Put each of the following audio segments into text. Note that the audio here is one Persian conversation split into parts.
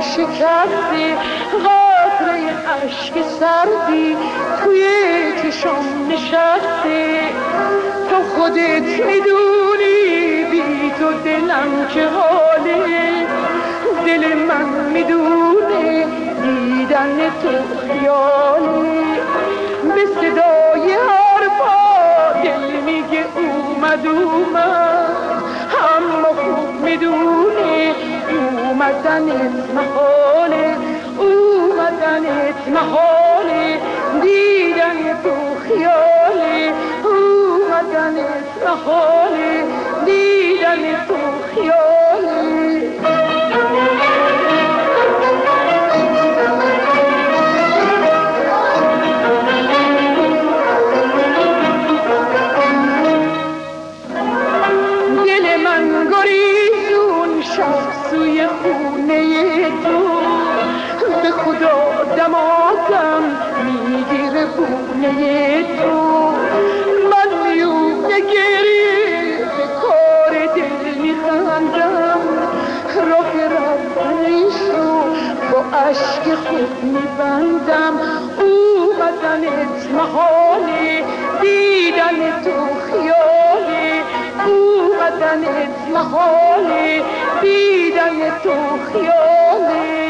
شکستی، قطره اشک سردی توی چشم نشستی. تو خودت میدونی بی تو دلم چه حاله، دل من میدونه دیدن تو خیاله. به صدای حرفا دل میگه اومد، اما خوب میدونه اومدنت محاله، اومدنت محاله، دیدن تو خیاله، اومدنت محاله، دیدن تو خیاله. دل من گریزون شب سوی خونه تو، به خدا دماغم میگیره بونه تو. من میونه گریه به کار دل میخندم، راه رفتنیشو با عشق خود میبندم. اومدنت محاله، دیدن تو خیاله، اومدنت محاله، دیدن تو خیاله.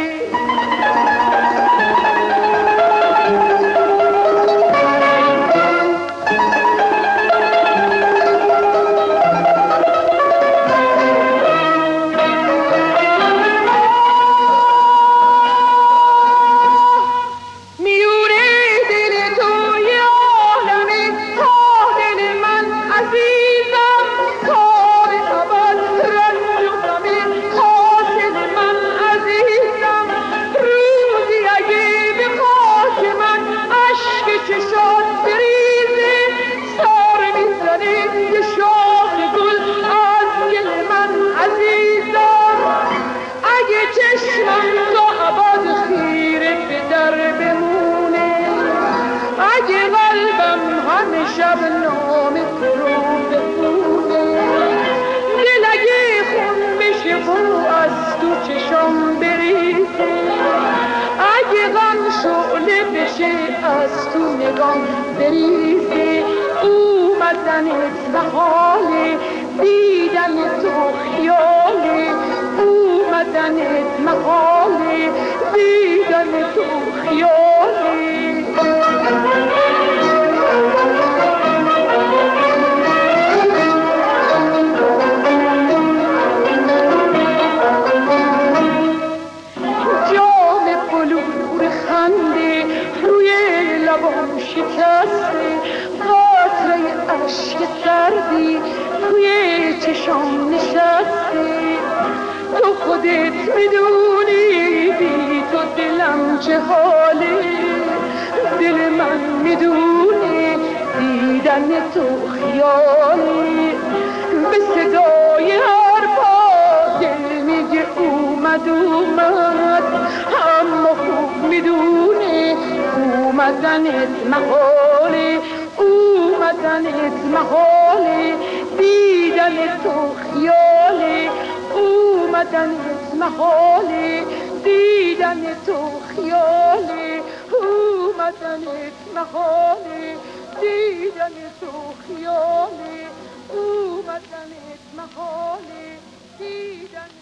شب نام کرو بخونه، دل اگه خون بشه و از تو چشم بریزه، اگه غم شعله بشه از تو نگام بریزه. اومدنت محاله، دیدن تو خیاله، اومدنت محاله، دیدن تو خیاله. لبام شکسته، قطره اشک سردی توی چشم نشسته. تو خودت میدونی بی تو دلم چه حاله، دل من میدونه دیدن تو خیاله. به صدای حرفا دل میگه اومد، اما خوب میدونه اومدنت محاله، اومدنت محاله، دیدن تو خیاله، اومدنت محاله، دیدن تو خیاله، اومدنت محاله، دیدن تو خیاله، اومدنت محاله، دیدن